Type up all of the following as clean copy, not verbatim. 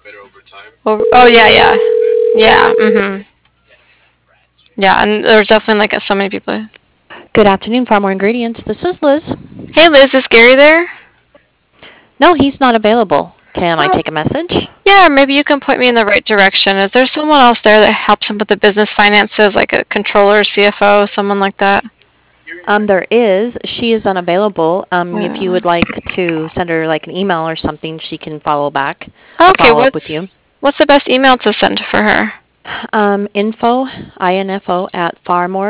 Oh yeah, yeah, yeah. Mhm. Yeah, and there's definitely like so many people. Good afternoon, Farmore Ingredients. This is Liz. Hey Liz, is Gary there? No, he's not available. Can I Oh, take a message? yeah, maybe you can point me in the right direction. Is there someone else there that helps him with the business finances, like a controller, CFO, someone like that? There is. She is unavailable. If you Uh, would like to send her like an email or something, she can follow back or okay, follow up with you. what's the best email to send for her? Info at farmore,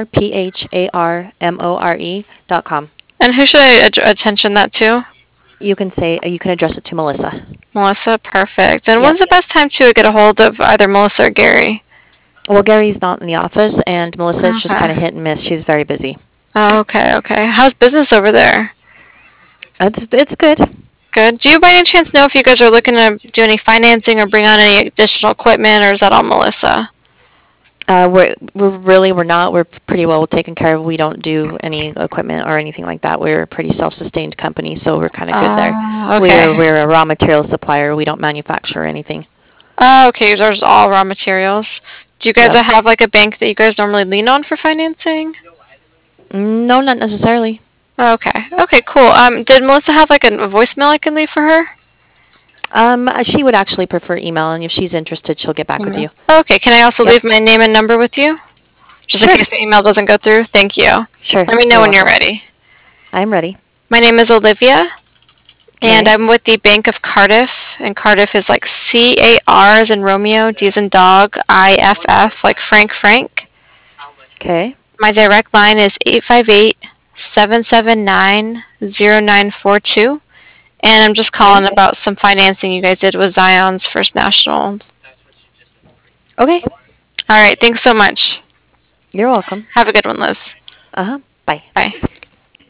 PHARMORE.com. And who should I attention that to? You can address it to Melissa. Melissa, perfect. And Yep. when's the best time to get a hold of either Melissa or Gary? Well, Gary's not in the office, and Melissa, it's just Okay. kind of hit and miss. She's very busy. Oh, okay, okay. How's business over there? It's good. Good. Do you by any chance know if you guys are looking to do any financing or bring on any additional equipment, or is that all Melissa? We're not. We're pretty well taken care of. We don't do any equipment or anything like that. We're a pretty self-sustained company, so we're kind of good there. Okay. We're a raw material supplier. We don't manufacture anything. Oh, okay. There's all raw materials. Do you guys Yep. have like a bank that you guys normally lean on for financing? No, not necessarily. Okay. Okay, cool. Did Melissa have like a voicemail I can leave for her? She would actually prefer email, and if she's interested, she'll get back with Email. you. Okay. Can I also Yep. leave my name and number with you? Just in Sure. case the email doesn't go through? Thank you. Sure. Let me know You're when you're welcome. ready. I'm ready. My name is Olivia, and Okay. I'm with the Bank of Cardiff. And Cardiff is like CAR as in Romeo, D as in dog, IFF, like Frank. Okay. My direct line is 858-779-0942. And I'm just Okay. calling about some financing you guys did with Zion's First National. Okay. All right, thanks so much. You're welcome. Have a good one, Liz. Bye. Bye.